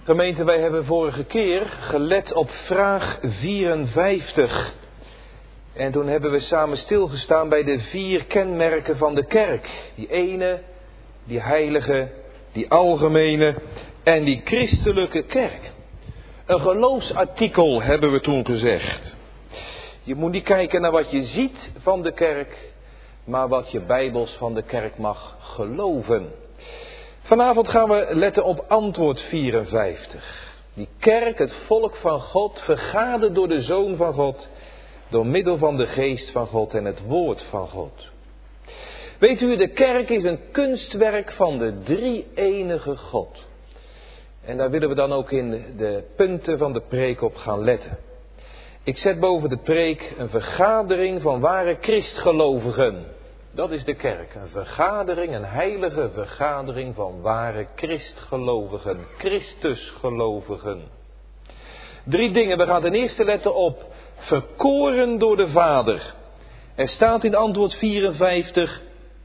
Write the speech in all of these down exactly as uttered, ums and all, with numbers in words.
Gemeente, wij hebben vorige keer gelet op vraag vierenvijftig. En toen hebben we samen stilgestaan bij de vier kenmerken van de kerk. Die ene, die heilige, die algemene en die christelijke kerk. Een geloofsartikel hebben we toen gezegd. Je moet niet kijken naar wat je ziet van de kerk, maar wat je bijbels van de kerk mag geloven. Vanavond gaan we letten op antwoord vierenvijftig. Die kerk, het volk van God, vergaderd door de Zoon van God, door middel van de Geest van God en het Woord van God. Weet u, de kerk is een kunstwerk van de drie-enige God. En daar willen we dan ook in de punten van de preek op gaan letten. Ik zet boven de preek een vergadering van ware Christgelovigen. Dat is de kerk. Een vergadering, een heilige vergadering van ware Christgelovigen. Christusgelovigen. Drie dingen. We gaan ten eerste letten op verkoren door de Vader. Er staat in antwoord vierenvijftig.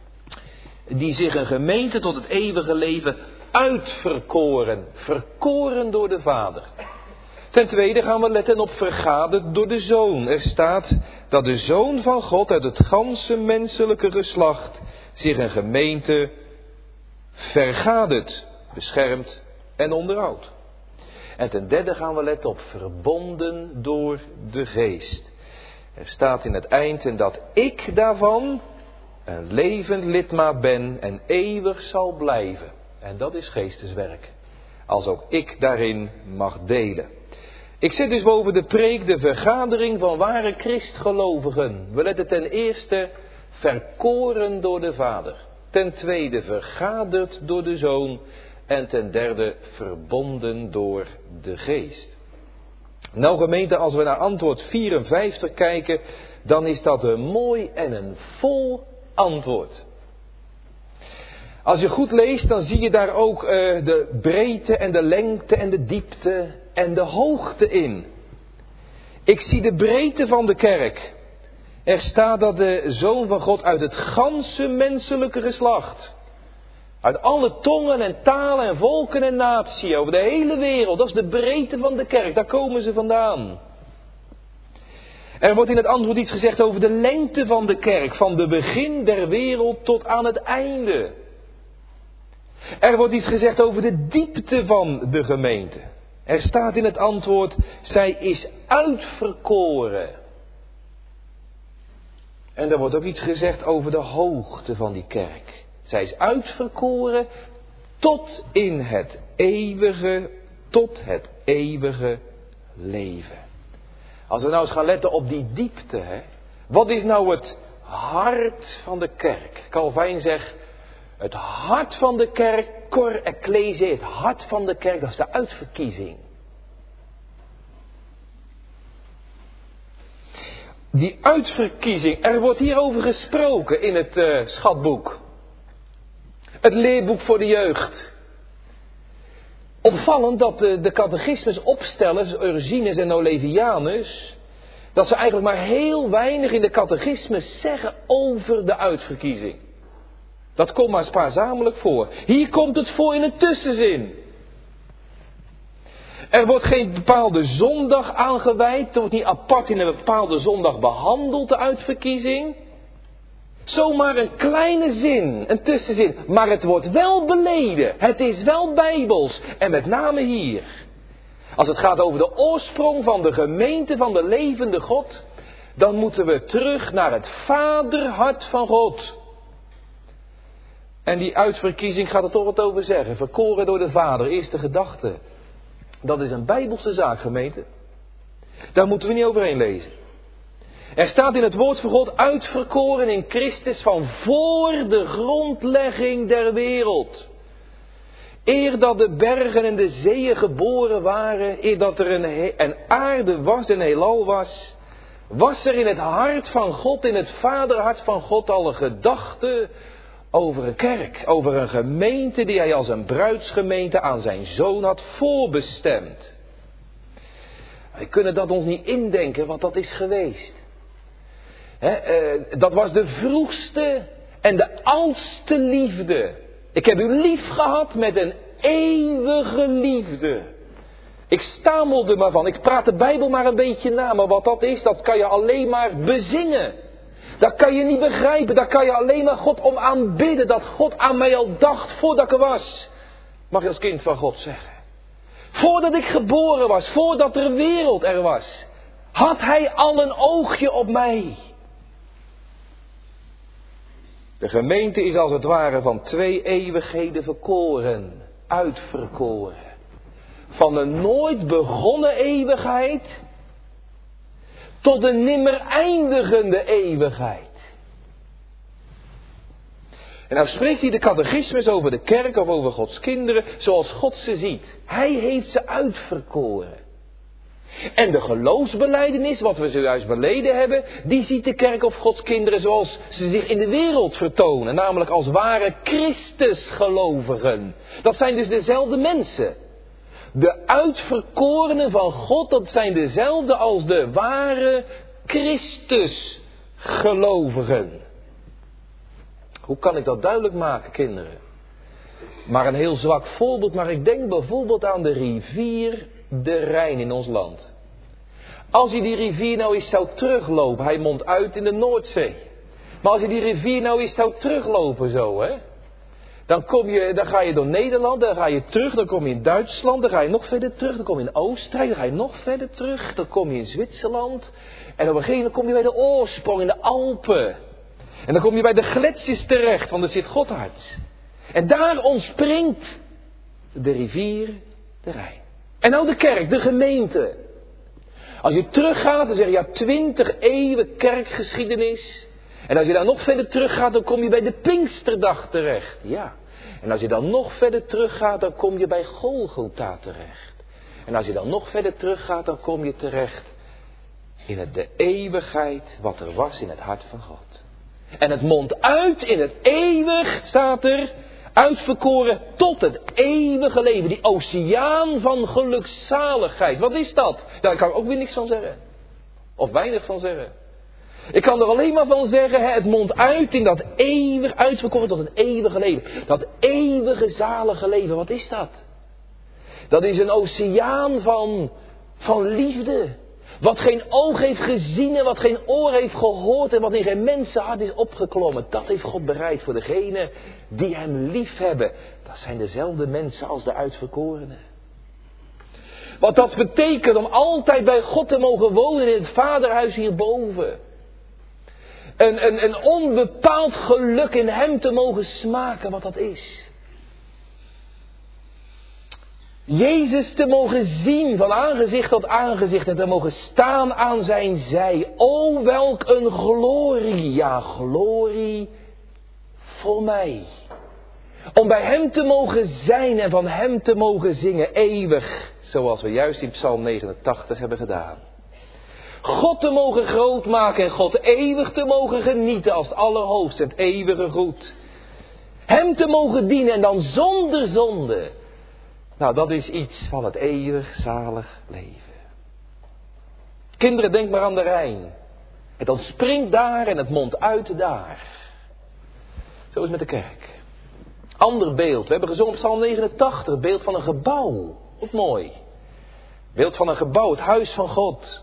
Die zich een gemeente tot het eeuwige leven uitverkoren. Verkoren door de Vader. Ten tweede gaan we letten op vergaderd door de Zoon. Er staat dat de Zoon van God uit het ganse menselijke geslacht zich een gemeente vergadert, beschermt en onderhoudt. En ten derde gaan we letten op verbonden door de Geest. Er staat in het eind en dat ik daarvan een levend lidmaat ben en eeuwig zal blijven. En dat is geesteswerk. Als ook ik daarin mag delen. Ik zet dus boven de preek de vergadering van ware Christgelovigen. We letten ten eerste verkoren door de Vader. Ten tweede vergaderd door de Zoon. En ten derde verbonden door de Geest. Nou gemeente, als we naar antwoord vierenvijftig kijken, dan is dat een mooi en een vol antwoord. Als je goed leest, dan zie je daar ook uh, de breedte en de lengte en de diepte en de hoogte in. Ik zie de breedte van de kerk. Er staat dat de Zoon van God uit het ganse menselijke geslacht, uit alle tongen en talen en volken en naties, over de hele wereld, dat is de breedte van de kerk, daar komen ze vandaan. Er wordt in het antwoord iets gezegd over de lengte van de kerk, van de begin der wereld tot aan het einde. Er wordt iets gezegd over de diepte van de gemeente. Er staat in het antwoord, zij is uitverkoren. En er wordt ook iets gezegd over de hoogte van die kerk. Zij is uitverkoren tot in het eeuwige, tot het eeuwige leven. Als we nou eens gaan letten op die diepte, hè. Wat is nou het hart van de kerk? Calvijn zegt, het hart van de kerk, cor ecclesiae, het hart van de kerk, dat is de uitverkiezing. Die uitverkiezing, er wordt hierover gesproken in het uh, schatboek. Het leerboek voor de jeugd. Opvallend dat de, de catechismusopstellers, Ursinus en Olevianus, dat ze eigenlijk maar heel weinig in de catechismus zeggen over de uitverkiezing. Dat komt maar spaarzamelijk voor. Hier komt het voor in een tussenzin. Er wordt geen bepaalde zondag aangewijd. Er wordt niet apart in een bepaalde zondag behandeld, de uitverkiezing. Zomaar een kleine zin, een tussenzin. Maar het wordt wel beleden. Het is wel bijbels. En met name hier. Als het gaat over de oorsprong van de gemeente van de levende God, dan moeten we terug naar het vaderhart van God. En die uitverkiezing gaat er toch wat over zeggen. Verkoren door de Vader, eerste gedachte. Dat is een bijbelse zaak, gemeente. Daar moeten we niet overheen lezen. Er staat in het woord van God uitverkoren in Christus van voor de grondlegging der wereld. Eer dat de bergen en de zeeën geboren waren, eer dat er een, he- een aarde was en heelal was, was er in het hart van God, in het vaderhart van God al een gedachte over een kerk, over een gemeente die hij als een bruidsgemeente aan zijn zoon had voorbestemd. Wij kunnen dat ons niet indenken wat dat is geweest. He, eh, dat was de vroegste en de oudste liefde. Ik heb u lief gehad met een eeuwige liefde. Ik stamelde maar van. Ik praat de Bijbel maar een beetje na. Maar wat dat is, dat kan je alleen maar bezingen. Dat kan je niet begrijpen. Daar kan je alleen maar God om aanbidden. Dat God aan mij al dacht voordat ik er was. Mag je als kind van God zeggen. Voordat ik geboren was. Voordat er een wereld er was. Had hij al een oogje op mij. De gemeente is als het ware van twee eeuwigheden verkoren. Uitverkoren. Van een nooit begonnen eeuwigheid tot een nimmer eindigende eeuwigheid. En nou spreekt hij de catechismus over de kerk of over Gods kinderen zoals God ze ziet. Hij heeft ze uitverkoren. En de geloofsbelijdenis, wat we zojuist beleden hebben, die ziet de kerk of Gods kinderen zoals ze zich in de wereld vertonen. Namelijk als ware Christusgelovigen. Dat zijn dus dezelfde mensen. De uitverkorenen van God, dat zijn dezelfde als de ware Christusgelovigen. Hoe kan ik dat duidelijk maken, kinderen? Maar een heel zwak voorbeeld, maar ik denk bijvoorbeeld aan de rivier de Rijn in ons land. Als je die rivier nou eens zou teruglopen, hij mondt uit in de Noordzee. Maar als je die rivier nou eens zou teruglopen zo, hè. Dan, kom je, dan ga je door Nederland, dan ga je terug, dan kom je in Duitsland, dan ga je nog verder terug, dan kom je in Oostenrijk, dan ga je nog verder terug, dan kom je in Zwitserland. En op een gegeven moment kom je bij de oorsprong in de Alpen. En dan kom je bij de gletsjers terecht van de Sint-Gotthard. En daar ontspringt de rivier de Rijn. En nou de kerk, de gemeente. Als je teruggaat, dan zeg je ja twintig eeuwen kerkgeschiedenis. En als je dan nog verder teruggaat, dan kom je bij de Pinksterdag terecht. Ja. En als je dan nog verder teruggaat, dan kom je bij Golgotha terecht. En als je dan nog verder teruggaat, dan kom je terecht in het, de eeuwigheid wat er was in het hart van God. En het mondt uit in het eeuwig, staat er, uitverkoren tot het eeuwige leven. Die oceaan van gelukzaligheid. Wat is dat? Daar kan ik ook weer niks van zeggen. Of weinig van zeggen. Ik kan er alleen maar van zeggen, hè, het mondt uit in dat eeuwig uitverkoren tot het eeuwige leven. Dat eeuwige zalige leven, wat is dat? Dat is een oceaan van, van liefde. Wat geen oog heeft gezien en wat geen oor heeft gehoord en wat in geen mensenhart is opgeklommen. Dat heeft God bereid voor degenen die hem lief hebben. Dat zijn dezelfde mensen als de uitverkorenen. Wat dat betekent om altijd bij God te mogen wonen in het vaderhuis hierboven. Een, een, een onbepaald geluk in hem te mogen smaken wat dat is. Jezus te mogen zien van aangezicht tot aangezicht en te mogen staan aan zijn zij. O welk een glorie, ja glorie voor mij. Om bij hem te mogen zijn en van hem te mogen zingen eeuwig. Zoals we juist in Psalm negenentachtig hebben gedaan. God te mogen groot maken en God eeuwig te mogen genieten als het allerhoogste en het eeuwige goed. Hem te mogen dienen en dan zonder zonde. Nou, dat is iets van het eeuwig zalig leven. Kinderen, denk maar aan de Rijn. Het ontspringt daar en het mondt uit daar. Zo is het met de kerk. Ander beeld. We hebben gezongen op Psalm negenentachtig. Beeld van een gebouw. Ook mooi. Beeld van een gebouw. Het huis van God.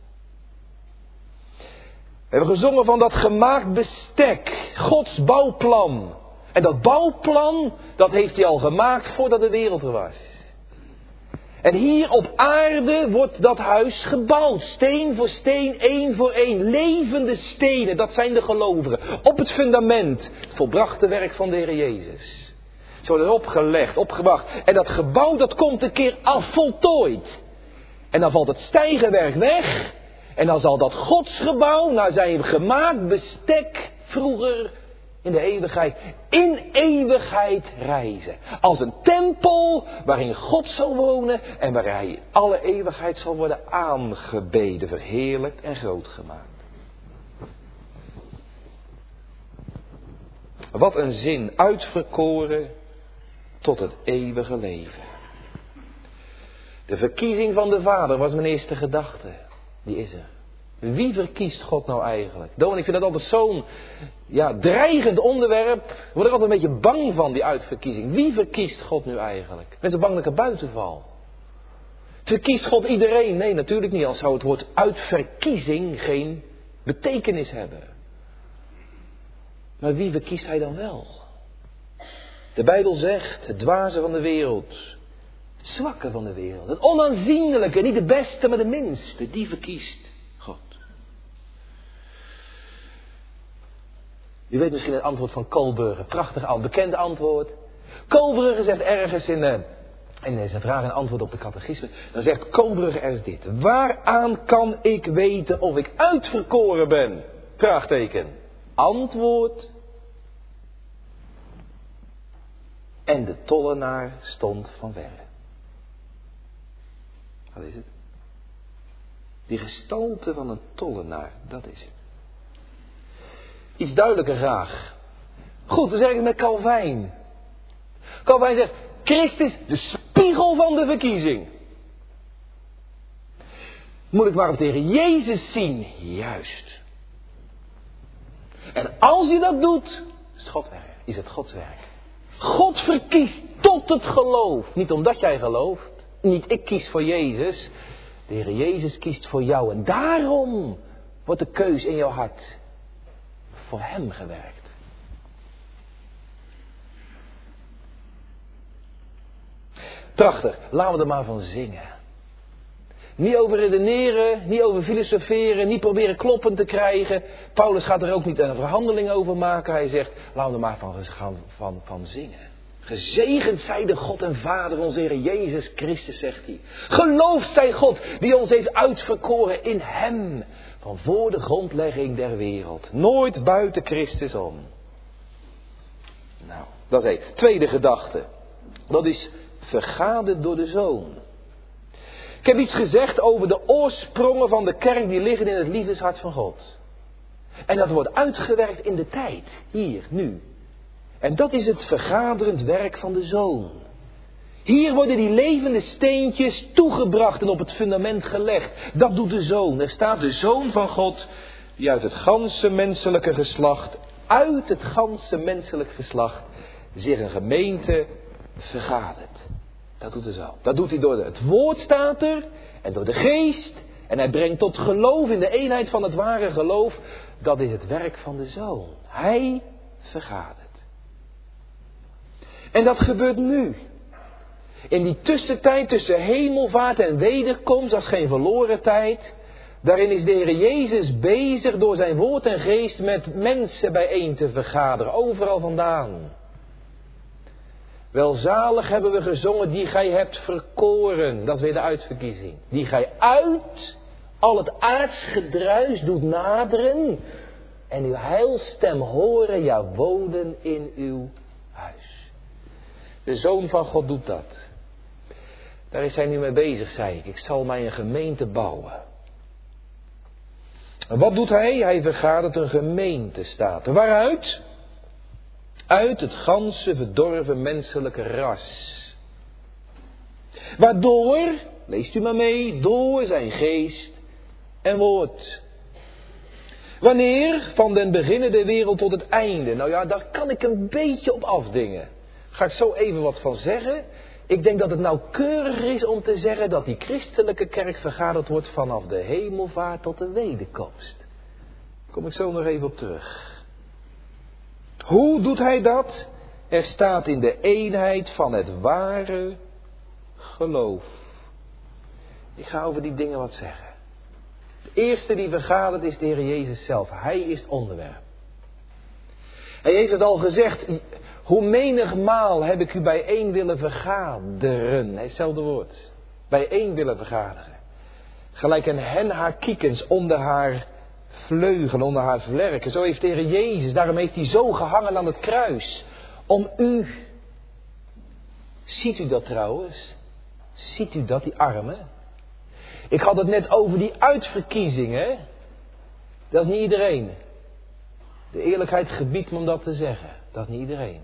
We hebben gezongen van dat gemaakt bestek. Gods bouwplan. En dat bouwplan, dat heeft hij al gemaakt voordat de wereld er was. En hier op aarde wordt dat huis gebouwd. Steen voor steen, één voor één. Levende stenen, dat zijn de gelovigen. Op het fundament, het volbrachte werk van de Heer Jezus. Zo wordt erop gelegd, opgebracht. En dat gebouw, dat komt een keer af, voltooid. En dan valt het stijgenwerk weg. En dan zal dat godsgebouw naar zijn gemaakt bestek vroeger in de eeuwigheid, in eeuwigheid reizen. Als een tempel waarin God zal wonen en waar hij in alle eeuwigheid zal worden aangebeden, verheerlijkt en groot gemaakt. Wat een zin, uitverkoren tot het eeuwige leven. De verkiezing van de Vader was mijn eerste gedachte. Die is er. Wie verkiest God nou eigenlijk? Dominee, ik vind dat altijd zo'n ja, dreigend onderwerp. Ik word er altijd een beetje bang van, die uitverkiezing. Wie verkiest God nu eigenlijk? Ik ben zo bang dat ik er buiten val. Verkiest God iedereen? Nee, natuurlijk niet. Als zou het woord uitverkiezing geen betekenis hebben. Maar wie verkiest hij dan wel? De Bijbel zegt, het dwaze van de wereld, het zwakke van de wereld, het onaanzienlijke, niet de beste, maar de minste, die verkiest God. U weet misschien het antwoord van Kohlberger, prachtig al bekend antwoord. Kohlberger zegt ergens in, uh, in zijn vraag en antwoord op de catechisme, dan zegt Kohlberger ergens dit: waaraan kan ik weten of ik uitverkoren ben? Vraagteken. Antwoord. En de tollenaar stond van verre. Wat is het? Die gestalte van een tollenaar, dat is het. Iets duidelijker graag. Goed, dan zeg ik het met Calvijn. Calvijn zegt, Christus, de spiegel van de verkiezing. Moet ik maar op de Heer Jezus zien? Juist. En als hij dat doet, is het Gods werk. Is het Gods werk. God verkiest tot het geloof. Niet omdat jij gelooft. Niet ik kies voor Jezus. De Heer Jezus kiest voor jou. En daarom wordt de keus in jouw hart voor hem gewerkt. Prachtig. Laten we er maar van zingen. Niet over redeneren, niet over filosoferen, niet proberen kloppen te krijgen. Paulus gaat er ook niet een verhandeling over maken. Hij zegt, laten we er maar van, van, van, van zingen. Gezegend zij de God en Vader onze Heer Jezus Christus, zegt hij. Geloofd zij God die ons heeft uitverkoren in hem. Van voor de grondlegging der wereld. Nooit buiten Christus om. Nou, dat is één. Tweede gedachte. Dat is vergaderd door de Zoon. Ik heb iets gezegd over de oorsprongen van de kerk die liggen in het liefdeshart van God. En dat wordt uitgewerkt in de tijd. Hier, nu. En dat is het vergaderend werk van de Zoon. Hier worden die levende steentjes toegebracht en op het fundament gelegd. Dat doet de Zoon. Er staat de Zoon van God die uit het ganse menselijke geslacht, uit het ganse menselijke geslacht, zich een gemeente vergadert. Dat doet de Zoon. Dat doet hij door het woord, staat er, en door de geest. En hij brengt tot geloof in de eenheid van het ware geloof. Dat is het werk van de Zoon. Hij vergadert. En dat gebeurt nu. In die tussentijd tussen hemelvaart en wederkomst, dat is geen verloren tijd. Daarin is de Heer Jezus bezig door zijn woord en geest met mensen bijeen te vergaderen. Overal vandaan. Welzalig hebben we gezongen, die gij hebt verkoren. Dat is weer de uitverkiezing. Die gij uit al het aards gedruis doet naderen. En uw heilstem horen, ja wonen in uw huis. De Zoon van God doet dat. Daar is hij nu mee bezig, zei ik. Ik zal mij een gemeente bouwen. En wat doet hij? Hij vergadert een gemeente, staat er. Waaruit? Uit het ganse verdorven menselijke ras. Waardoor, leest u maar mee, door zijn geest en woord. Wanneer? Van den beginnen der wereld tot het einde. Nou ja, daar kan ik een beetje op afdingen. Ga ik zo even wat van zeggen. Ik denk dat het nauwkeuriger is om te zeggen dat die christelijke kerk vergaderd wordt vanaf de hemelvaart tot de wederkomst. Daar kom ik zo nog even op terug. Hoe doet hij dat? Er staat in de eenheid van het ware geloof. Ik ga over die dingen wat zeggen. De eerste die vergadert is de Heer Jezus zelf. Hij is het onderwerp. Hij heeft het al gezegd. Hoe menigmaal heb ik u bijeen willen vergaderen. Hetzelfde woord. Bijeen willen vergaderen. Gelijk een hen haar kiekens onder haar vleugelen, onder haar vlerken. Zo heeft de Heer Jezus, daarom heeft hij zo gehangen aan het kruis. Om u. Ziet u dat trouwens? Ziet u dat, die armen? Ik had het net over die uitverkiezingen. Dat is niet iedereen. De eerlijkheid gebiedt me om dat te zeggen. Dat is niet iedereen.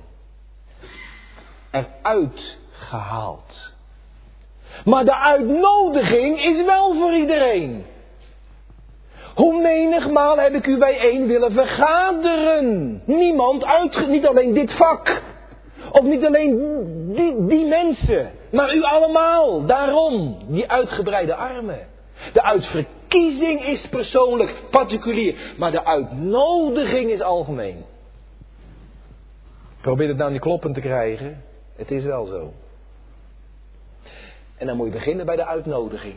Eruit gehaald. Maar de uitnodiging is wel voor iedereen. Hoe menigmaal heb ik u bijeen willen vergaderen. Niemand uit, niet alleen dit vak. Of niet alleen die, die mensen, maar u allemaal. Daarom die uitgebreide armen. De uitverkiezing is persoonlijk, particulier. Maar de uitnodiging is algemeen. Probeer het nou niet kloppend te krijgen. Het is wel zo. En dan moet je beginnen bij de uitnodiging.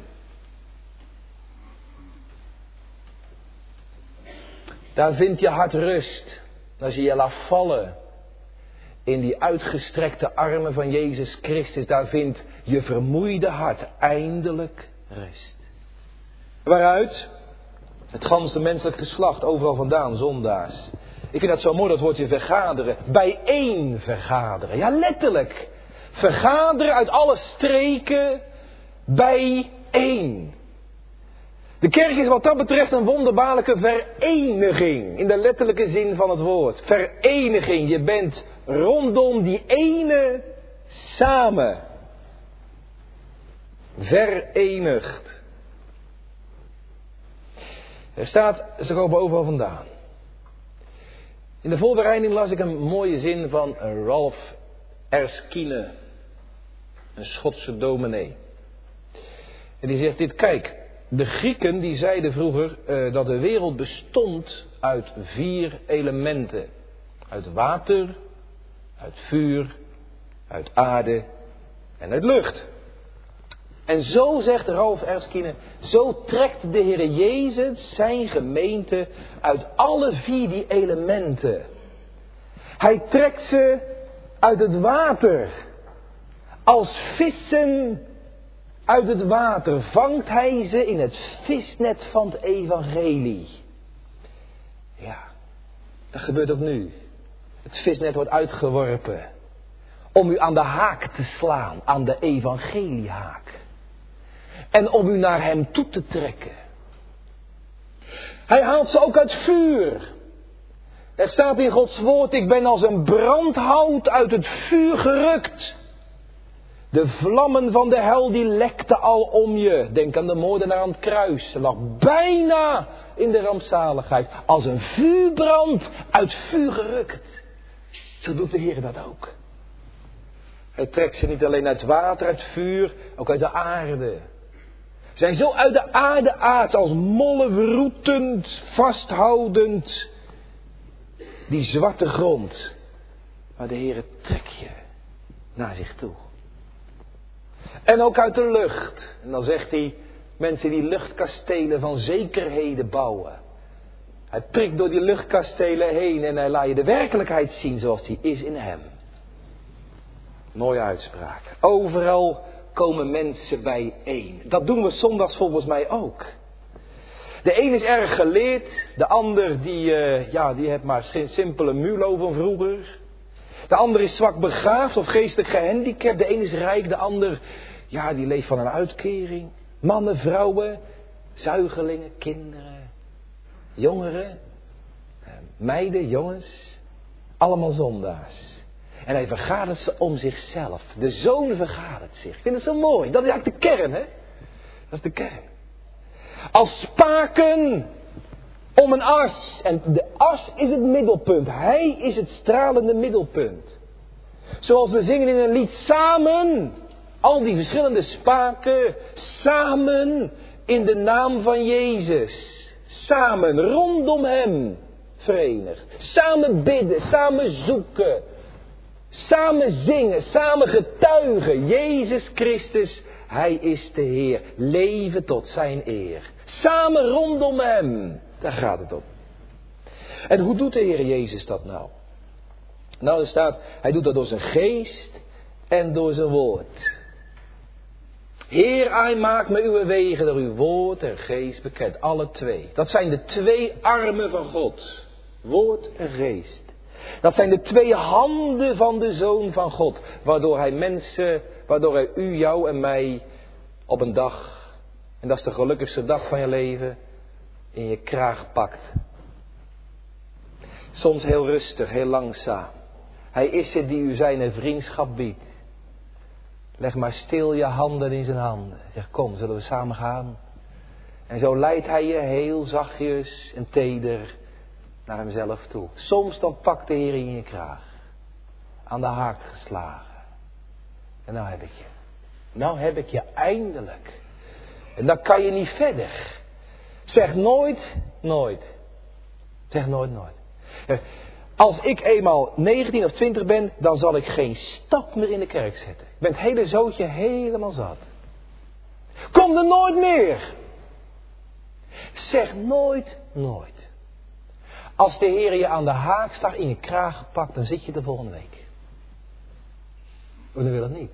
Daar vind je hart rust. Als je je laat vallen in die uitgestrekte armen van Jezus Christus. Daar vindt je vermoeide hart eindelijk rust. Waaruit? Het ganse menselijk geslacht, overal vandaan, zondaars. Ik vind dat zo mooi, dat woordje vergaderen. Bijeen vergaderen. Ja, letterlijk. Vergaderen uit alle streken bijeen. De kerk is wat dat betreft een wonderbaarlijke vereniging. In de letterlijke zin van het woord. Vereniging. Je bent rondom die ene samen. Verenigd. Er staat, ze komen overal vandaan. In de voorbereiding las ik een mooie zin van Ralph Erskine. Een Schotse dominee. En die zegt dit, kijk. De Grieken die zeiden vroeger uh, dat de wereld bestond uit vier elementen. Uit water, uit vuur, uit aarde en uit lucht. En zo zegt Ralph Erskine, zo trekt de Heer Jezus zijn gemeente uit alle vier die elementen. Hij trekt ze uit het water. Als vissen uit het water vangt hij ze in het visnet van het evangelie. Ja, dat gebeurt ook nu. Het visnet wordt uitgeworpen. Om u aan de haak te slaan, aan de evangeliehaak. En om u naar hem toe te trekken. Hij haalt ze ook uit vuur. Er staat in Gods woord, ik ben als een brandhout uit het vuur gerukt. De vlammen van de hel die lekten al om je. Denk aan de moordenaar aan het kruis. Ze lag bijna in de rampzaligheid. Als een vuurbrand uit vuur gerukt. Zo doet de Heer dat ook. Hij trekt ze niet alleen uit water, uit vuur, ook uit de aarde. Ze zijn zo uit de aarde aards als mollen wroetend, vasthoudend. Die zwarte grond. Maar de Heer trekt je naar zich toe. En ook uit de lucht. En dan zegt hij, mensen die luchtkastelen van zekerheden bouwen. Hij prikt door die luchtkastelen heen en hij laat je de werkelijkheid zien zoals die is in hem. Mooie uitspraak. Overal komen mensen bijeen. Dat doen we zondags volgens mij ook. De een is erg geleerd, de ander die, uh, ja, die heeft maar geen simpele mulo van vroeger. De ander is zwak begaafd of geestelijk gehandicapt. De een is rijk, de ander, ja, die leeft van een uitkering. Mannen, vrouwen, zuigelingen, kinderen, jongeren, meiden, jongens. Allemaal zondaars. En hij vergadert ze om zichzelf. De zoon vergadert zich. Ik vind het zo mooi. Dat is eigenlijk de kern, hè? Dat is de kern. Als spaken om een as. En de as is het middelpunt. Hij is het stralende middelpunt. Zoals we zingen in een lied. Samen. Al die verschillende spaken. Samen in de naam van Jezus. Samen rondom hem. Verenigd. Samen bidden. Samen zoeken. Samen zingen. Samen getuigen. Jezus Christus. Hij is de Heer. Leven tot zijn eer. Samen rondom hem. Daar gaat het om. En hoe doet de Heer Jezus dat nou? Nou, er staat, hij doet dat door zijn geest en door zijn woord. Heer, hij maakt me uw wegen door uw woord en geest bekend. Alle twee. Dat zijn de twee armen van God. Woord en geest. Dat zijn de twee handen van de Zoon van God. Waardoor hij mensen, waardoor hij u, jou en mij op een dag, en dat is de gelukkigste dag van je leven, in je kraag pakt. Soms heel rustig, heel langzaam. Hij is het die u zijn vriendschap biedt. Leg maar stil je handen in zijn handen. Zeg, kom, zullen we samen gaan? En zo leidt hij je heel zachtjes en teder naar hemzelf toe. Soms dan pakt de Heer in je kraag. aan de haak geslagen. En nou heb ik je. Nou heb ik je eindelijk. En dan kan je niet verder. Zeg nooit, nooit. Zeg nooit, nooit. Als ik eenmaal negentien of twintig ben, dan zal ik geen stap meer in de kerk zetten. Ik ben het hele zootje helemaal zat. Kom er nooit meer. Zeg nooit, nooit. Als de Heer je aan de haakslag in je kraag gepakt, dan zit je de volgende week. Maar dan wil het niet.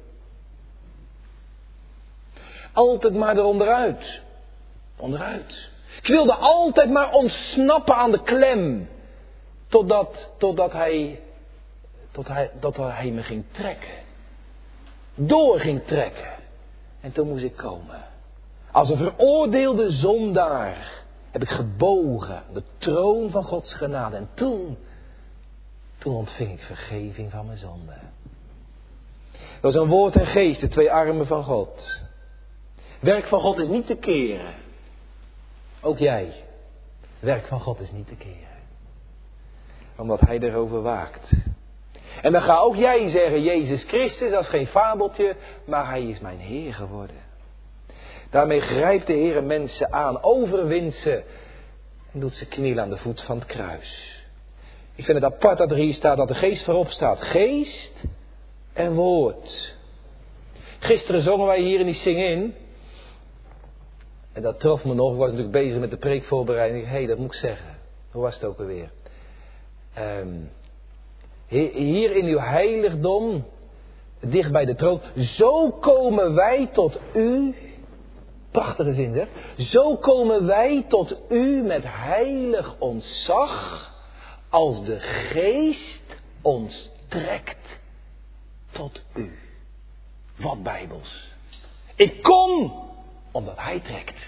Altijd maar eronderuit. Onderuit. Ik wilde altijd maar ontsnappen aan de klem. Totdat, totdat, hij, tot hij, tot hij me ging trekken. Door ging trekken. En toen moest ik komen. Als een veroordeelde zondaar heb ik gebogen aan de troon van Gods genade. En toen, toen ontving ik vergeving van mijn zonde. Dat is een woord en geest, de twee armen van God. Werk van God is niet te keren. Ook jij. Werk van God is niet te keren. Omdat hij erover waakt. En dan ga ook jij zeggen, Jezus Christus, dat is geen fabeltje, maar hij is mijn Heer geworden. Daarmee grijpt de Heer mensen aan, overwint ze en doet ze knielen aan de voet van het kruis. Ik vind het apart dat er hier staat dat de geest voorop staat. Geest en woord. Gisteren zongen wij hier in die Sing-In. En dat trof me nog. Ik was natuurlijk bezig met de preekvoorbereiding. Hé, hey, dat moet ik zeggen. Hoe was het ook alweer? Um, hier in uw heiligdom, dicht bij de troon. Zo komen wij tot u. Prachtige zin, hè? Zo komen wij tot u met heilig ontzag. Als de geest ons trekt tot u. Wat bijbels. Ik kom omdat hij trekt.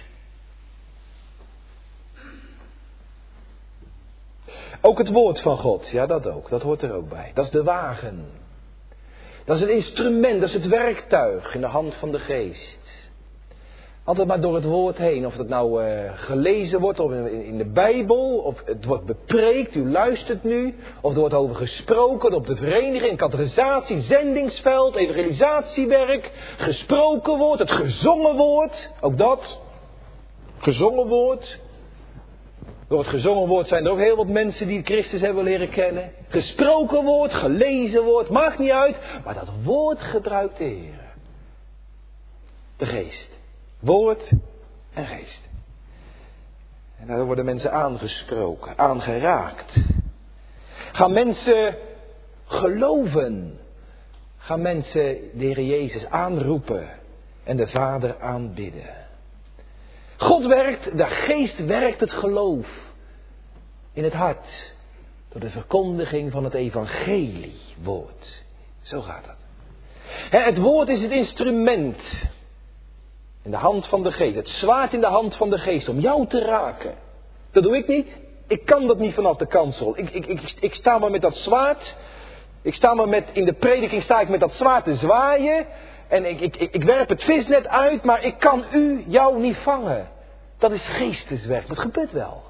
Ook het woord van God, ja dat ook, dat hoort er ook bij. Dat is de wagen. Dat is een instrument, dat is het werktuig in de hand van de geest. Altijd maar door het woord heen, of het nou uh, gelezen wordt of in, in de Bijbel, of het wordt bepreekt, u luistert nu, of er wordt over gesproken op de vereniging, catechisatie, zendingsveld, evangelisatiewerk, gesproken woord, het gezongen woord, ook dat, gezongen woord. Door het gezongen woord zijn er ook heel wat mensen die Christus hebben leren kennen. Gesproken woord, gelezen woord, maakt niet uit, maar dat woord gebruikt de Heer. De geest. Woord en geest. En daar worden mensen aangesproken, aangeraakt. Gaan mensen geloven. Gaan mensen de Heer Jezus aanroepen en de Vader aanbidden. God werkt, de geest werkt het geloof in het hart. Door de verkondiging van het evangeliewoord. Zo gaat dat. Het woord is het instrument. In de hand van de geest. Het zwaard in de hand van de geest. Om jou te raken. Dat doe ik niet. Ik kan dat niet vanaf de kansel. Ik, ik, ik, ik sta maar met dat zwaard. Ik sta maar met, in de prediking sta ik met dat zwaard te zwaaien. En ik, ik, ik, ik werp het visnet uit. Maar ik kan u, jou niet vangen. Dat is geesteswerk. Dat gebeurt wel.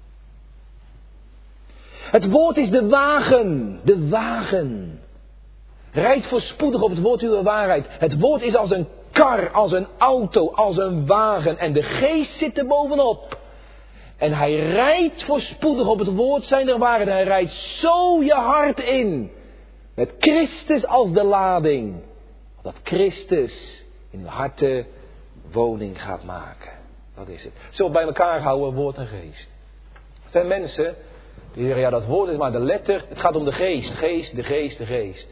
Het woord is de wagen. De wagen. Rijd voorspoedig op het woord uw waarheid. Het woord is als een kar, als een auto, als een wagen. En de geest zit er bovenop. En hij rijdt voorspoedig op het woord zijner waarheid. Hij rijdt zo je hart in. Met Christus als de lading. Dat Christus in uw harten woning gaat maken. Dat is het. Zullen we bij elkaar houden, woord en geest. Er zijn mensen die zeggen, ja dat woord is maar de letter. Het gaat om de geest. Geest, de geest, de geest.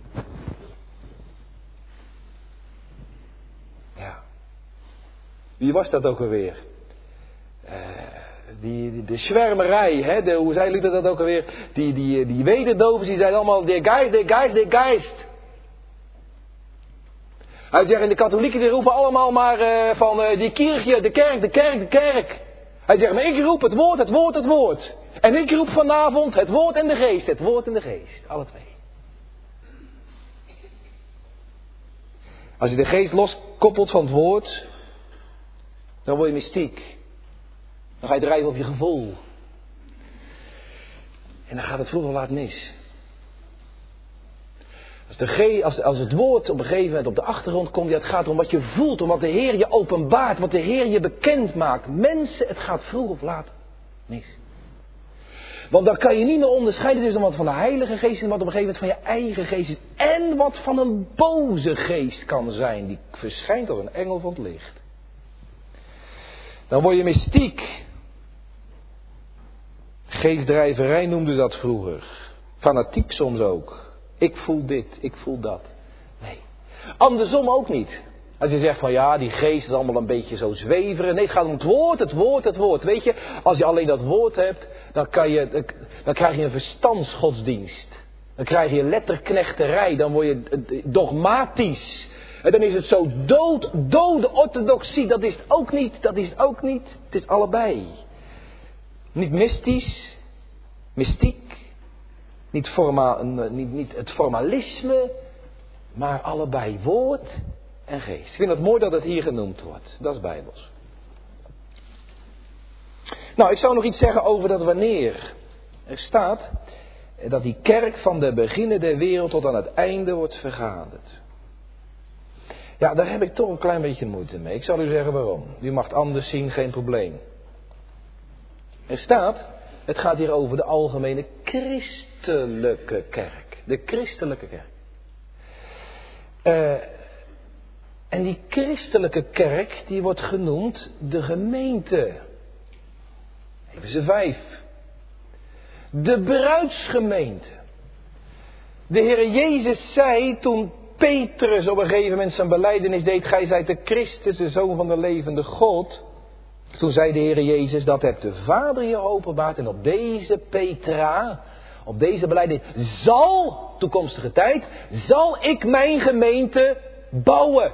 Ja. Wie was dat ook alweer? Uh, die, die, de zwermerij, hè? De, hoe zei Luther dat ook alweer? Die, die, die wederdovers, die zeiden allemaal, de geist, de geist, de geist. Hij zegt, in de katholieken die roepen allemaal maar uh, van uh, die kirchje, de kerk, de kerk, de kerk. Hij zegt, maar ik roep het woord, het woord, het woord. En ik roep vanavond het woord en de geest, het woord en de geest. Alle twee. Als je de geest loskoppelt van het woord, dan word je mystiek. Dan ga je drijven op je gevoel. En dan gaat het vroeg of laat mis. Als, de ge- als, als het woord op een gegeven moment op de achtergrond komt, ja, het gaat om wat je voelt, om wat de Heer je openbaart, wat de Heer je bekend maakt. Mensen, het gaat vroeg of laat mis. Want dan kan je niet meer onderscheiden tussen wat van de Heilige Geest en wat op een gegeven moment van je eigen geest is. En wat van een boze geest kan zijn, die verschijnt als een engel van het licht. Dan word je mystiek. Geestdrijverij noemden ze dat vroeger. Fanatiek soms ook. Ik voel dit, ik voel dat. Nee. Andersom ook niet. Als je zegt van ja, die geest is allemaal een beetje zo zweveren. Nee, het gaat om het woord, het woord, het woord. Weet je, als je alleen dat woord hebt, dan, kan je, dan krijg je een verstandsgodsdienst. Dan krijg je letterknechterij, dan word je dogmatisch. En dan is het zo dood, dode orthodoxie. Dat is het ook niet, dat is het ook niet. Het is allebei. Niet mystisch, mystiek. Niet, forma, niet, niet het formalisme, maar allebei woord en geest. Ik vind het mooi dat het hier genoemd wordt. Dat is bijbels. Nou, ik zou nog iets zeggen over dat wanneer. Er staat dat die kerk van de beginnen der wereld tot aan het einde wordt vergaderd. Ja, daar heb ik toch een klein beetje moeite mee. Ik zal u zeggen waarom. U mag het anders zien, geen probleem. Er staat, het gaat hier over de algemene christelijke kerk. De christelijke kerk. Uh, en die christelijke kerk, die wordt genoemd de gemeente. Efeze vijf. De bruidsgemeente. De Heer Jezus zei toen Petrus op een gegeven moment zijn belijdenis deed: gij zijt de Christus, de Zoon van de levende God. Toen zei de Heer Jezus: dat hebt de Vader je openbaard. En op deze Petra, op deze belijdenis, zal, toekomstige tijd, zal ik mijn gemeente bouwen.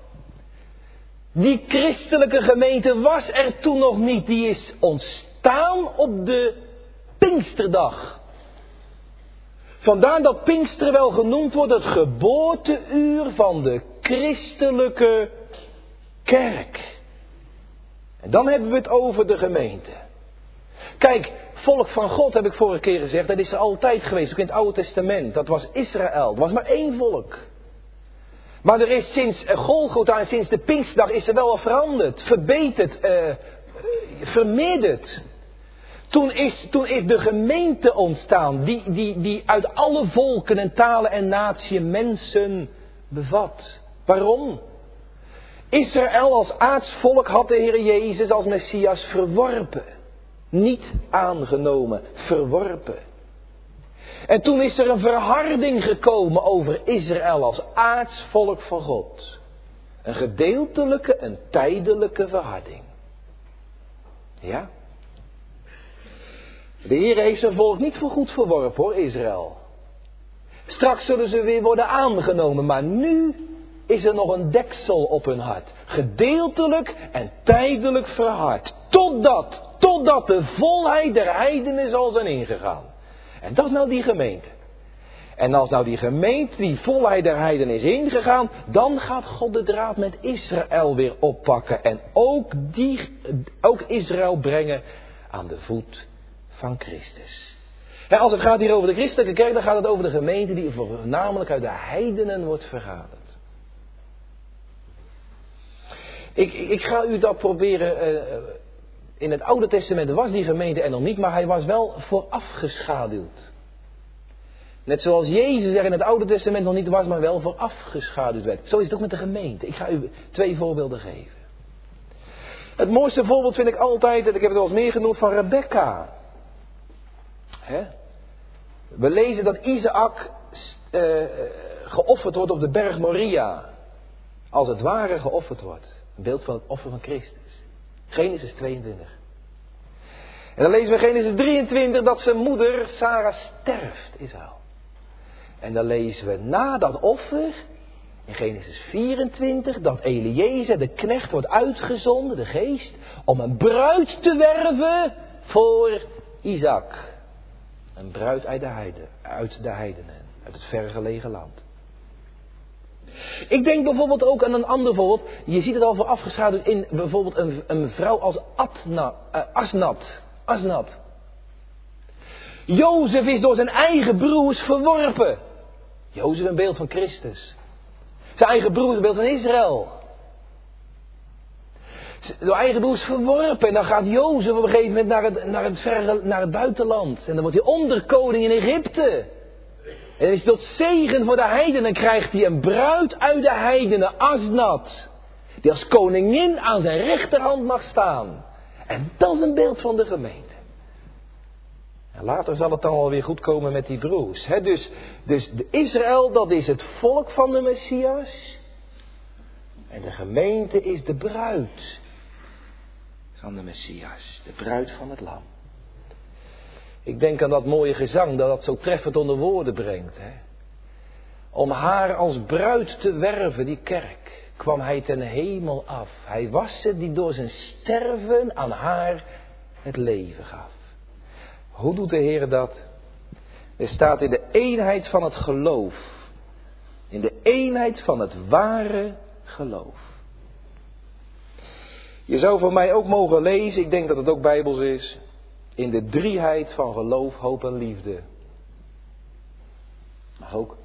Die christelijke gemeente was er toen nog niet. Die is ontstaan op de Pinksterdag. Vandaar dat Pinkster wel genoemd wordt het geboorteuur van de christelijke kerk. En dan hebben we het over de gemeente. Kijk, volk van God heb ik vorige keer gezegd, dat is er altijd geweest, ook in het Oude Testament. Dat was Israël, er was maar één volk. Maar er is sinds Golgotha en sinds de Pinksterdag is er wel wat veranderd, verbeterd, uh, vermeerderd. Toen is, toen is de gemeente ontstaan, die, die, die uit alle volken en talen en naties mensen bevat. Waarom? Israël als aardsvolk had de Heer Jezus als Messias verworpen. Niet aangenomen, verworpen. En toen is er een verharding gekomen over Israël als aardsvolk van God. Een gedeeltelijke, een tijdelijke verharding. Ja? De Heer heeft zijn volk niet voorgoed verworpen hoor, Israël. Straks zullen ze weer worden aangenomen, maar nu is er nog een deksel op hun hart. Gedeeltelijk en tijdelijk verhard. Totdat, totdat de volheid der heidenen zal zijn ingegaan. En dat is nou die gemeente. En als nou die gemeente, die volheid der heidenen is ingegaan, dan gaat God de draad met Israël weer oppakken. En ook, die, ook Israël brengen aan de voet van Christus. En als het gaat hier over de christelijke kerk, dan gaat het over de gemeente die voornamelijk uit de heidenen wordt vergaderd. Ik, ik, ik ga u dat proberen. Uh, in het Oude Testament was die gemeente er nog niet, maar hij was wel voorafgeschaduwd. Net zoals Jezus er in het Oude Testament nog niet was, maar wel voorafgeschaduwd werd. Zo is het ook met de gemeente. Ik ga u twee voorbeelden geven. Het mooiste voorbeeld vind ik altijd, en ik heb het wel eens meer genoemd, van Rebekka. He? We lezen dat Isaac uh, geofferd wordt op de berg Moria. Als het ware geofferd wordt. Een beeld van het offer van Christus. Genesis tweeëntwintig. En dan lezen we Genesis drieëntwintig dat zijn moeder Sarah sterft, Israël. En dan lezen we na dat offer, in Genesis vierentwintig, dat Eliezer, de knecht, wordt uitgezonden, de geest, om een bruid te werven voor Isaac. Een bruid uit de heiden, uit de heidenen, uit het vergelegen land. Ik denk bijvoorbeeld ook aan een ander voorbeeld. Je ziet het al voorafgeschaduwd in bijvoorbeeld een, een vrouw als Adna, uh, Asnat. Asnat. Jozef is door zijn eigen broers verworpen. Jozef een beeld van Christus. Zijn eigen broer een beeld van Israël. Door eigen broers verworpen. En dan gaat Jozef op een gegeven moment naar het, naar het, verre, naar het buitenland. En dan wordt hij onderkoning in Egypte. En dan is hij tot zegen voor de heidenen. En krijgt hij een bruid uit de heidenen, Asnat. Die als koningin aan zijn rechterhand mag staan. En dat is een beeld van de gemeente. En later zal het dan alweer goed komen met die broers. He, dus, dus de Israël, dat is het volk van de Messias. En de gemeente is de bruid van de Messias. De bruid van het lam. Ik denk aan dat mooie gezang dat dat zo treffend onder woorden brengt. He. Om haar als bruid te werven, die kerk, kwam hij ten hemel af. Hij was het die door zijn sterven aan haar het leven gaf. Hoe doet de Heer dat? Er staat in de eenheid van het geloof. In de eenheid van het ware geloof. Je zou van mij ook mogen lezen, ik denk dat het ook bijbels is, in de drieheid van geloof, hoop en liefde. Mag ook.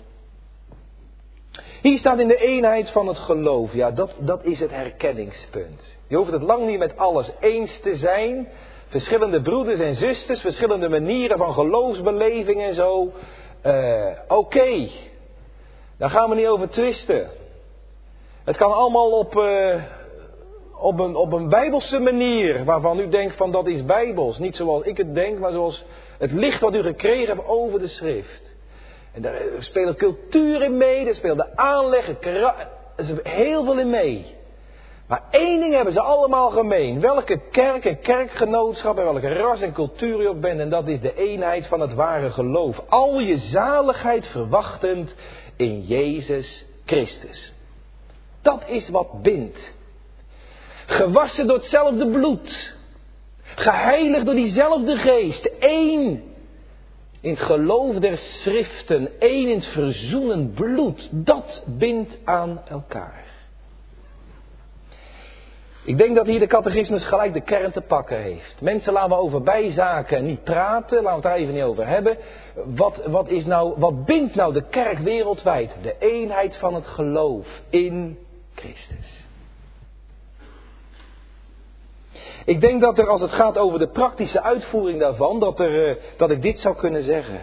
Hier staat in de eenheid van het geloof. Ja, dat, dat is het herkenningspunt. Je hoeft het lang niet met alles eens te zijn. Verschillende broeders en zusters, verschillende manieren van geloofsbeleving en zo. Uh, Oké, okay. Daar gaan we niet over twisten. Het kan allemaal op, uh, op, een, op een bijbelse manier, waarvan u denkt van dat is bijbels. Niet zoals ik het denk, maar zoals het licht wat u gekregen hebt over de schrift. En daar speelt cultuur in mee, daar speelt de aanleg, er is heel veel in mee. Maar één ding hebben ze allemaal gemeen. Welke kerk en kerkgenootschap en welke ras en cultuur je ook bent. En dat is de eenheid van het ware geloof. Al je zaligheid verwachtend in Jezus Christus. Dat is wat bindt. Gewassen door hetzelfde bloed. Geheiligd door diezelfde geest. Eén in het geloof der schriften. Eén in het verzoenend bloed. Dat bindt aan elkaar. Ik denk dat hier de catechismus gelijk de kern te pakken heeft. Mensen, laten we over bijzaken niet praten. Laten we het daar even niet over hebben. Wat, wat, is nou, wat bindt nou de kerk wereldwijd? De eenheid van het geloof in Christus. Ik denk dat er, als het gaat over de praktische uitvoering daarvan, dat, er, dat ik dit zou kunnen zeggen.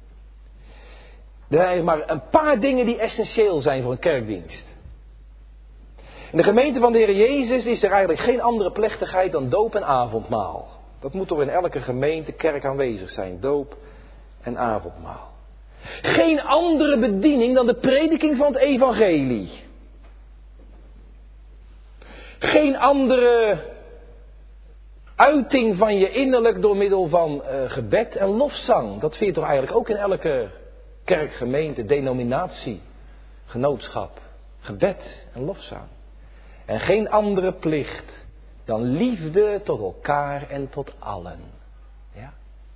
Er zijn maar een paar dingen die essentieel zijn voor een kerkdienst. In de gemeente van de Heer Jezus is er eigenlijk geen andere plechtigheid dan doop en avondmaal. Dat moet toch in elke gemeente, kerk aanwezig zijn. Doop en avondmaal. Geen andere bediening dan de prediking van het evangelie. Geen andere uiting van je innerlijk door middel van uh, gebed en lofzang. Dat vind je toch eigenlijk ook in elke kerk, gemeente, denominatie, genootschap. Gebed en lofzang. En geen andere plicht dan liefde tot elkaar en tot allen. Ja?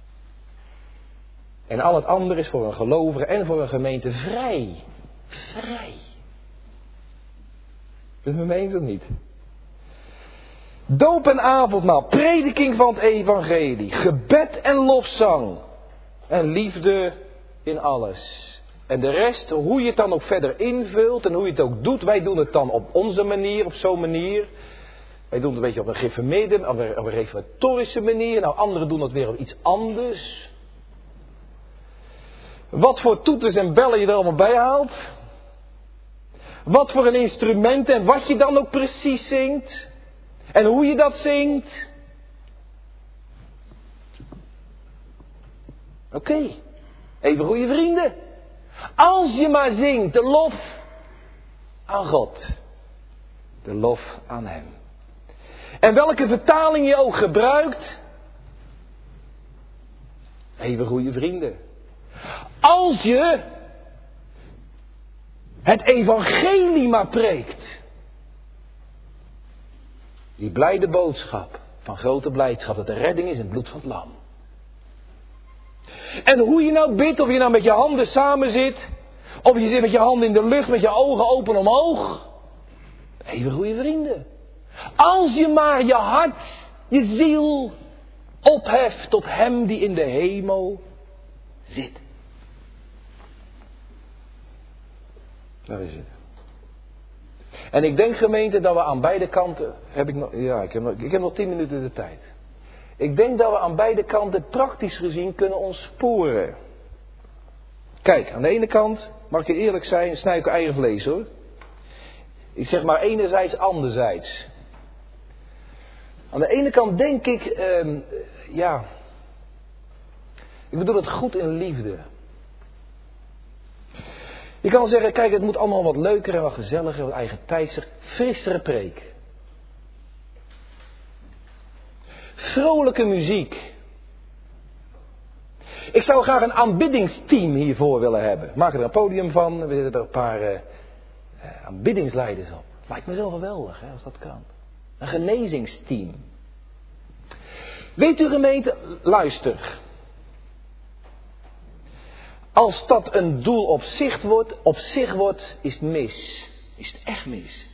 En al het andere is voor een gelovige en voor een gemeente vrij. Vrij. Ben je het mee eens of niet? Doop en avondmaal, prediking van het evangelie, gebed en lofzang. En liefde in alles. En de rest, hoe je het dan ook verder invult en hoe je het ook doet. Wij doen het dan op onze manier, op zo'n manier. Wij doen het een beetje op een geïnformeerde, op een, op een reformatorische manier. Nou, anderen doen het weer op iets anders. Wat voor toeters en bellen je er allemaal bij haalt. Wat voor een instrument en wat je dan ook precies zingt. En hoe je dat zingt. Oké, okay. Even goede vrienden. Als je maar zingt de lof aan God. De lof aan Hem. En welke vertaling je ook gebruikt. Even goede vrienden. Als je het evangelie maar preekt. Die blijde boodschap van grote blijdschap dat de redding is in het bloed van het lam. En hoe je nou bidt, of je nou met je handen samen zit, of je zit met je handen in de lucht, met je ogen open omhoog. Even goede vrienden. Als je maar je hart, je ziel opheft tot Hem die in de hemel zit. Daar is het. En ik denk, gemeente, dat we aan beide kanten... Heb ik, nog, ja, ik, heb nog, ik heb nog tien minuten de tijd. Ik denk dat we aan beide kanten praktisch gezien kunnen ontsporen. Kijk, aan de ene kant, mag ik je eerlijk zijn, snij ik eigen vlees hoor. Ik zeg maar enerzijds, anderzijds. Aan de ene kant denk ik, eh, ja... Ik bedoel het goed in liefde. Je kan zeggen, kijk, het moet allemaal wat leuker en wat gezelliger, wat eigen tijdser, frissere preek. Vrolijke muziek. Ik zou graag een aanbiddingsteam hiervoor willen hebben. Maak er een podium van, we zetten er een paar uh, aanbiddingsleiders op. Lijkt me zo geweldig, hè, als dat kan. Een genezingsteam. Weet u gemeente, luister. Als dat een doel op zich wordt, op zich wordt, is het mis. Is het echt mis.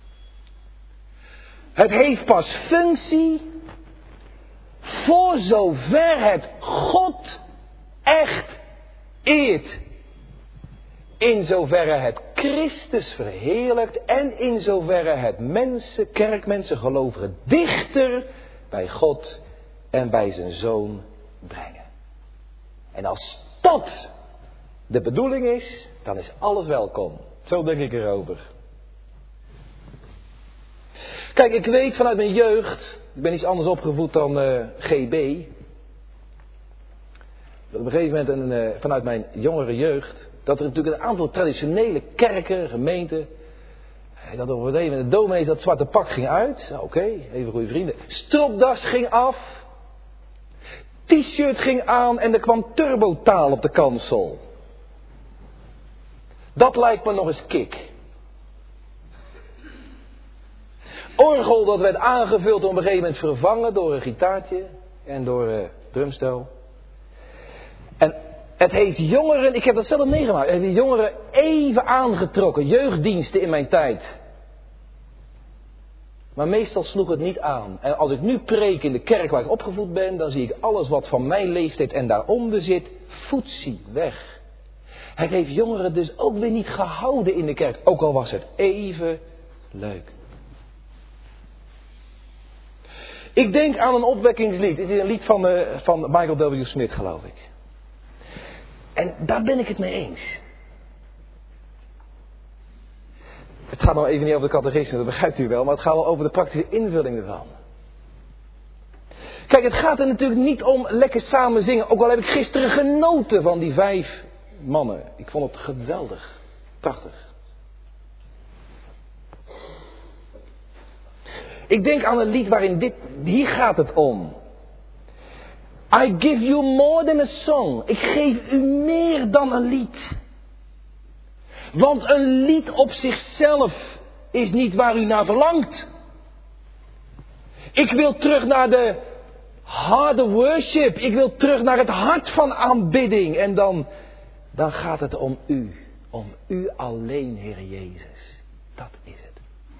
Het heeft pas functie voor zover het God echt eert. In zoverre het Christus verheerlijkt en in zoverre het mensen, kerkmensen, gelovigen dichter bij God en bij zijn Zoon brengen. En als dat de bedoeling is, dan is alles welkom. Zo denk ik erover. Kijk, ik weet vanuit mijn jeugd, ik ben iets anders opgevoed dan uh, G B. Dat op een gegeven moment, een, uh, vanuit mijn jongere jeugd, dat er natuurlijk een aantal traditionele kerken, gemeenten, dat op een gegeven moment de dominee dat zwarte pak ging uit. Nou, oké, okay, even goede vrienden. Stropdas ging af. T-shirt ging aan en er kwam turbotaal op de kansel. Dat lijkt me nog eens kick. Orgel dat werd aangevuld op een gegeven moment vervangen door een gitaartje en door een drumstel. En het heeft jongeren, ik heb dat zelf meegemaakt, het heeft jongeren even aangetrokken, jeugddiensten in mijn tijd. Maar meestal sloeg het niet aan. En als ik nu preek in de kerk waar ik opgevoed ben, dan zie ik alles wat van mijn leeftijd en daaronder zit, foetsie, weg. Het heeft jongeren dus ook weer niet gehouden in de kerk, ook al was het even leuk. Ik denk aan een opwekkingslied. Het is een lied van, uh, van Michael W. Smith, geloof ik. En daar ben ik het mee eens. Het gaat nou even niet over de catechisme, dat begrijpt u wel, maar het gaat wel over de praktische invulling ervan. Kijk, het gaat er natuurlijk niet om lekker samen zingen, ook al heb ik gisteren genoten van die vijf mannen. Ik vond het geweldig, prachtig. Ik denk aan een lied waarin dit, hier gaat het om. I give you more than a song. Ik geef u meer dan een lied. Want een lied op zichzelf is niet waar u naar verlangt. Ik wil terug naar de harde worship. Ik wil terug naar het hart van aanbidding. En dan, dan gaat het om u. Om u alleen, Heer Jezus. Dat is het.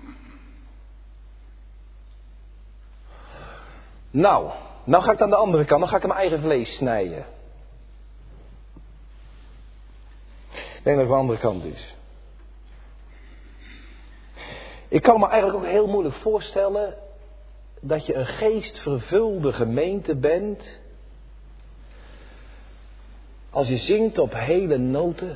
Nou, nou ga ik aan de andere kant. Dan ga ik mijn eigen vlees snijden. Ik denk dat het aan de andere kant is. Ik kan me eigenlijk ook heel moeilijk voorstellen dat je een geestvervulde gemeente bent als je zingt op hele noten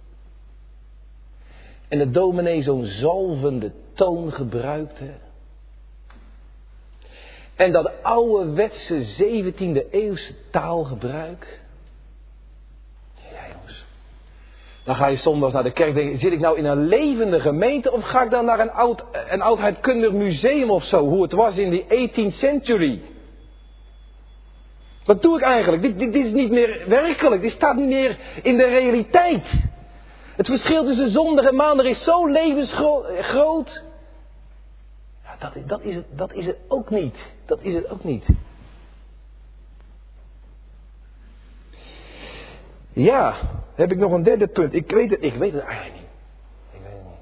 en de dominee zo'n zalvende toon gebruikt. Hè? En dat ouderwetse zeventiende eeuwse taalgebruik. Ja jongens. Dan ga je zondags naar de kerk denken, zit ik nou in een levende gemeente of ga ik dan naar een, oud, een oudheidkundig museum of zo, hoe het was in die eighteenth century? Wat doe ik eigenlijk? Dit, dit, dit is niet meer werkelijk, dit staat niet meer in de realiteit. Het verschil tussen zondag en maandag is zo levensgroot. Ja, dat, dat, is het, dat is het ook niet. Dat is het ook niet. Ja, heb ik nog een derde punt. Ik weet het, ik weet het eigenlijk niet. Ik weet het niet.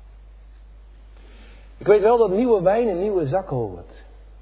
Ik weet wel dat nieuwe wijn in nieuwe zakken hoort.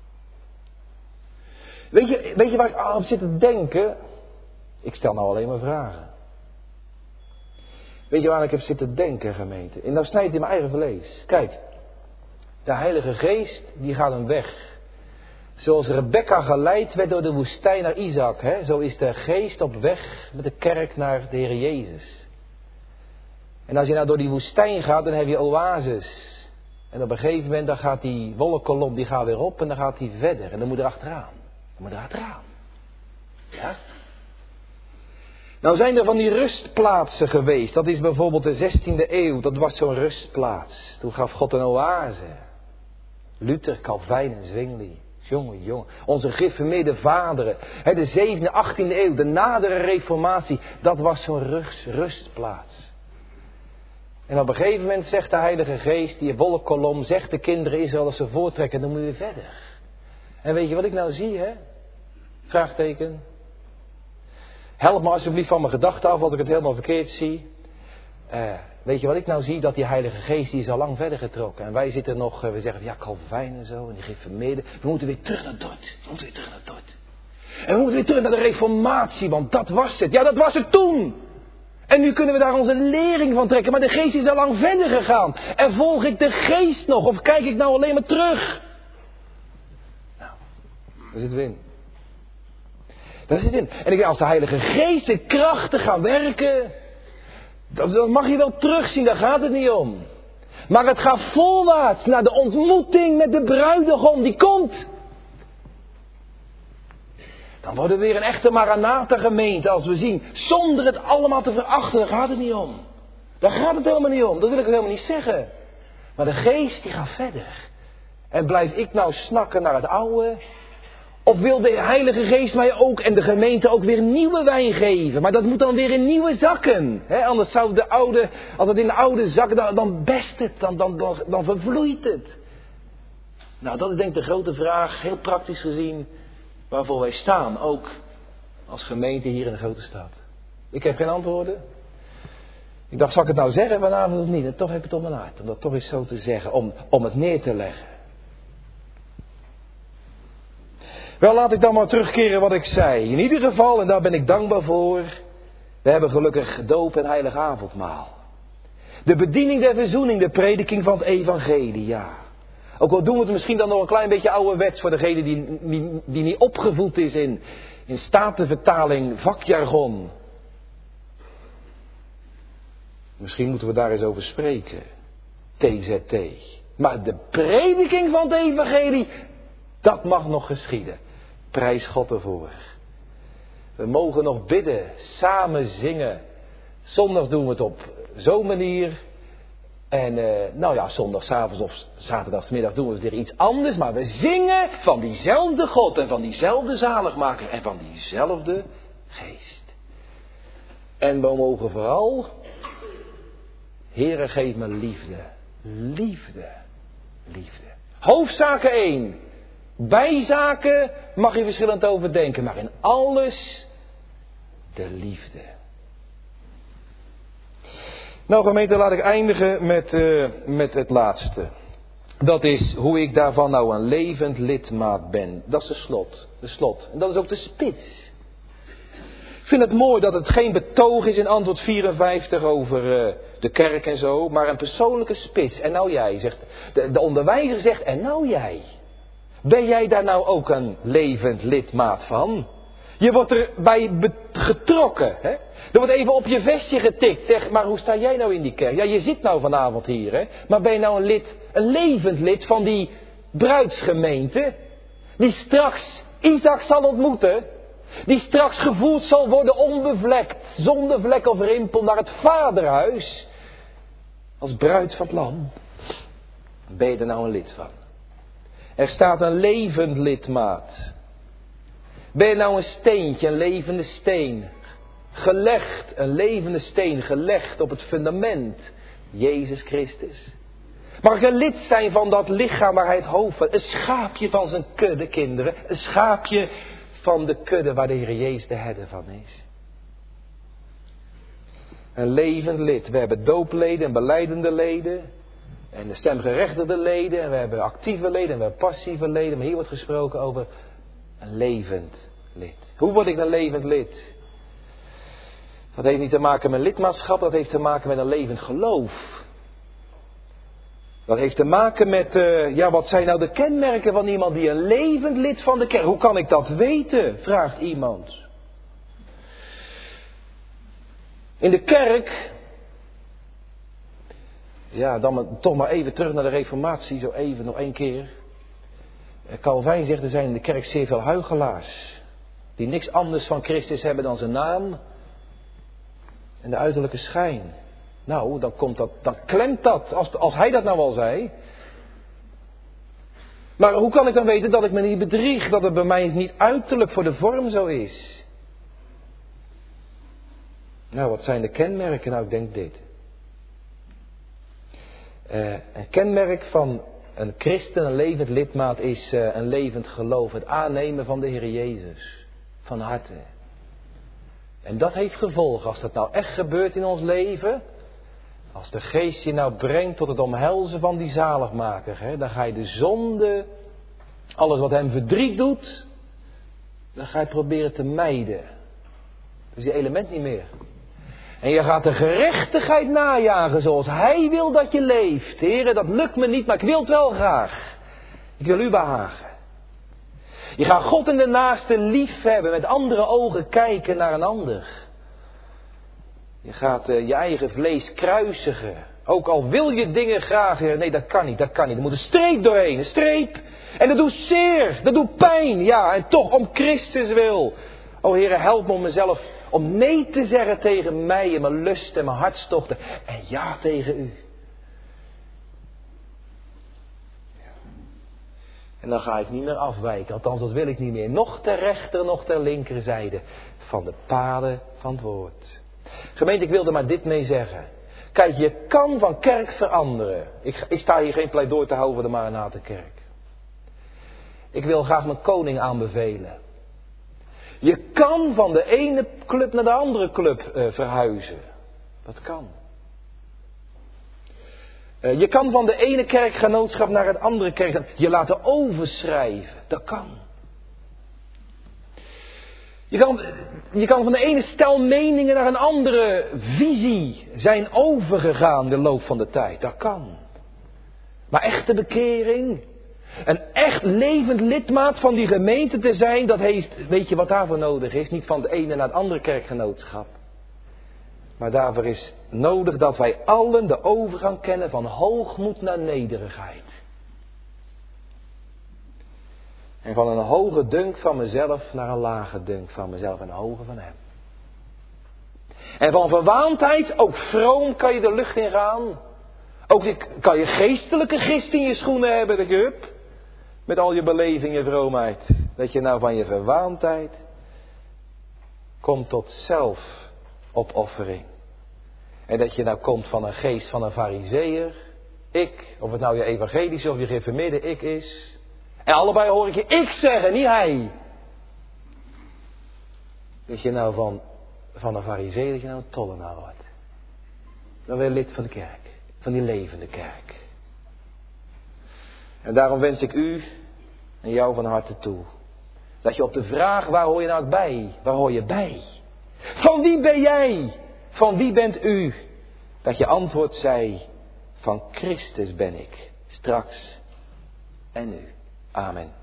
Weet je, weet je waar ik op zit te denken? Ik stel nou alleen maar vragen. Weet je waar ik heb zitten denken, gemeente? En dan snijdt het in mijn eigen vlees. Kijk, de Heilige Geest, die gaat een weg. Zoals Rebecca geleid werd door de woestijn naar Isaac. Hè? Zo is de Geest op weg met de kerk naar de Heer Jezus. En als je nou door die woestijn gaat, dan heb je oases. En op een gegeven moment dan gaat die wolkkolom, die gaat weer op en dan gaat die verder. En dan moet er achteraan. Dan moet er achteraan. Ja? Nou zijn er van die rustplaatsen geweest. Dat is bijvoorbeeld de zestiende eeuw. Dat was zo'n rustplaats. Toen gaf God een oase. Luther, Calvijn en Zwingli. Jongen, jongen. Onze gereformeerde vaderen. Hè, de zevende, achttiende eeuw. De nadere reformatie. Dat was zo'n rust, rustplaats. En op een gegeven moment zegt de Heilige Geest, die wolkkolom, zegt de kinderen Israël dat ze voortrekken, dan moet je weer verder. En weet je wat ik nou zie, hè? Vraagteken. Help me alsjeblieft van mijn gedachten af, als ik het helemaal verkeerd zie. Uh, weet je wat ik nou zie? Dat die Heilige Geest, die is al lang verder getrokken. En wij zitten nog, uh, we zeggen, ja, Calvijn en zo, en die gereformeerden. We moeten weer terug naar Dort. We moeten weer terug naar Dort. En we moeten weer terug naar de reformatie, want dat was het. Ja, dat was het toen. En nu kunnen we daar onze lering van trekken. Maar de Geest is al lang verder gegaan. En volg ik de Geest nog? Of kijk ik nou alleen maar terug? Nou, daar zitten we in. Daar zitten we in. En ik denk, als de Heilige Geest in krachten gaat werken, dat mag je wel terugzien, daar gaat het niet om. Maar het gaat voorwaarts naar de ontmoeting met de bruidegom die komt. Dan worden we weer een echte Maranatha gemeente als we zien. Zonder het allemaal te verachten, daar gaat het niet om. Daar gaat het helemaal niet om, dat wil ik helemaal niet zeggen. Maar de Geest die gaat verder. En blijf ik nou snakken naar het oude? Of wil de Heilige Geest mij ook en de gemeente ook weer nieuwe wijn geven? Maar dat moet dan weer in nieuwe zakken. He, anders zou de oude, als het in de oude zakken, dan, dan best het, dan, dan, dan, dan vervloeit het. Nou, dat is denk ik de grote vraag, heel praktisch gezien, waarvoor wij staan, ook als gemeente hier in de grote stad. Ik heb geen antwoorden. Ik dacht, zal ik het nou zeggen vanavond of niet? En toch heb ik het op mijn hart, om dat toch eens zo te zeggen, om, om het neer te leggen. Wel, laat ik dan maar terugkeren wat ik zei. In ieder geval, en daar ben ik dankbaar voor, we hebben gelukkig doop en heilig avondmaal. De bediening der verzoening, de prediking van het evangelie, ja. Ook al doen we het misschien dan nog een klein beetje ouderwets voor degene die, die, die niet opgevoed is in, in statenvertaling, vakjargon. Misschien moeten we daar eens over spreken. T Z T. Maar de prediking van het evangelie, dat mag nog geschieden. Prijs God ervoor. We mogen nog bidden, samen zingen. Zondags doen we het op zo'n manier. En uh, nou ja, zondagsavonds of zaterdagsmiddag doen we weer iets anders. Maar we zingen van diezelfde God en van diezelfde zaligmaker en van diezelfde Geest. En we mogen vooral, Heere, geef me liefde. Liefde. Liefde. Hoofdzaken één. Bijzaken mag je verschillend over denken. Maar in alles de liefde. Nou gemeente, laat ik eindigen met, uh, met het laatste. Dat is hoe ik daarvan nou een levend lidmaat ben. Dat is de slot. De slot. En dat is ook de spits. Ik vind het mooi dat het geen betoog is in antwoord vierenvijftig over uh, de kerk en zo. Maar een persoonlijke spits. En nou jij, zegt de, de onderwijzer zegt, en nou jij. Ben jij daar nou ook een levend lidmaat van? Je wordt erbij getrokken. Hè? Er wordt even op je vestje getikt. Zeg, maar hoe sta jij nou in die kerk? Ja, je zit nou vanavond hier. Hè? Maar ben je nou een lid, een levend lid van die bruidsgemeente? Die straks Isaac zal ontmoeten. Die straks gevoerd zal worden onbevlekt. Zonder vlek of rimpel naar het vaderhuis. Als bruid van het lam. Ben je er nou een lid van? Er staat een levend lidmaat. Ben je nou een steentje, een levende steen? Gelegd, een levende steen, gelegd op het fundament. Jezus Christus. Mag ik een lid zijn van dat lichaam waar hij het hoofd van. Een schaapje van zijn kudde, kinderen. Een schaapje van de kudde waar de Heer Jezus de herder van is. Een levend lid. We hebben doopleden en belijdende leden. En de stemgerechtigde leden. En we hebben actieve leden en we hebben passieve leden. Maar hier wordt gesproken over een levend lid. Hoe word ik een levend lid? Dat heeft niet te maken met lidmaatschap, dat heeft te maken met een levend geloof. Dat heeft te maken met, uh, ja, wat zijn nou de kenmerken van iemand die een levend lid van de kerk... Hoe kan ik dat weten, vraagt iemand. In de kerk, ja, dan maar, toch maar even terug naar de Reformatie, zo even, nog één keer. Calvijn zegt, er zijn in de kerk zeer veel huichelaars, die niks anders van Christus hebben dan zijn naam en de uiterlijke schijn. Nou, dan komt dat, dan klemt dat, als, als hij dat nou al zei. Maar hoe kan ik dan weten dat ik me niet bedrieg, dat het bij mij niet uiterlijk voor de vorm zo is? Nou, wat zijn de kenmerken? Nou, ik denk dit. Uh, een kenmerk van een christen, een levend lidmaat, is uh, een levend geloof. Het aannemen van de Heer Jezus. Van harte. En dat heeft gevolgen. Als dat nou echt gebeurt in ons leven. Als de geest je nou brengt tot het omhelzen van die zaligmaker. Hè, dan ga je de zonde, alles wat hem verdriet doet, dan ga je proberen te mijden. Dat is die element niet meer. En je gaat de gerechtigheid najagen zoals hij wil dat je leeft. Heren, dat lukt me niet, maar ik wil het wel graag. Ik wil u behagen. Je gaat God en de naaste lief hebben, met andere ogen kijken naar een ander. Je gaat uh, je eigen vlees kruisigen. Ook al wil je dingen graag. Nee, dat kan niet, dat kan niet. Er moet een streep doorheen, een streep. En dat doet zeer, dat doet pijn. Ja, en toch om Christus wil. O Heere, help me om mezelf, om nee te zeggen tegen mij en mijn lust en mijn hartstochten. En ja tegen u. En dan ga ik niet meer afwijken, althans dat wil ik niet meer. Nog ter rechter, nog ter linkerzijde van de paden van het woord. Gemeente, ik wil er maar dit mee zeggen. Kijk, je kan van kerk veranderen. Ik, ik sta hier geen pleidooi te houden voor de Maranatenkerk. Ik wil graag mijn koning aanbevelen. Je kan van de ene club naar de andere club uh, verhuizen. Dat kan. Uh, je kan van de ene kerkgenootschap naar het andere kerkgenootschap je laten overschrijven. Dat kan. Je kan, je kan van de ene stel meningen naar een andere visie zijn overgegaan de loop van de tijd. Dat kan. Maar echte bekering, een echt levend lidmaat van die gemeente te zijn, dat heeft, weet je wat daarvoor nodig is? Niet van de ene naar het andere kerkgenootschap. Maar daarvoor is nodig dat wij allen de overgang kennen van hoogmoed naar nederigheid. En van een hoge dunk van mezelf naar een lage dunk van mezelf en een hoge van hem. En van verwaandheid, ook vroom, kan je de lucht in gaan. Ook kan je geestelijke gist in je schoenen hebben, de gup. Met al je beleving en vroomheid. Dat je nou van je verwaandheid komt tot zelfopoffering. En dat je nou komt van een geest van een farizeeër. Ik, of het nou je evangelische of je gereformeerde ik is. En allebei hoor ik je ik zeggen, niet hij. Dat je nou van, van een farizeeër, dat je nou een tollenaar wordt. Dan ben je lid van de kerk. Van die levende kerk. En daarom wens ik u en jou van harte toe. Dat je op de vraag, waar hoor je nou bij? Waar hoor je bij? Van wie ben jij? Van wie bent u? Dat je antwoord zei, van Christus ben ik. Straks en nu. Amen.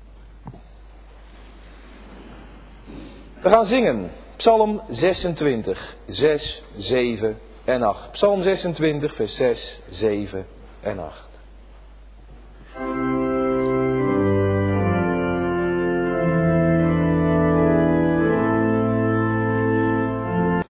We gaan zingen. Psalm zesentwintig, zes, zeven en acht. Psalm zesentwintig, vers zes, zeven en acht.